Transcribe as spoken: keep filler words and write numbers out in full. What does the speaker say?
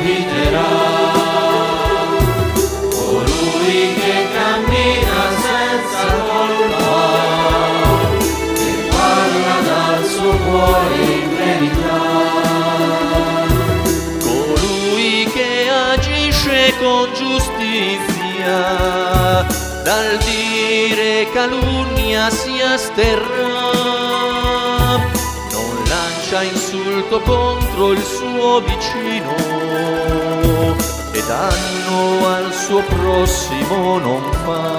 abiterà. Colui che cammina senza colpa, che parla dal suo cuore in verità. Colui che agisce con giustizia, dal dire calunnia si asterrà. Non lancia insulto contro il suo vicino, e danno al suo prossimo non fa.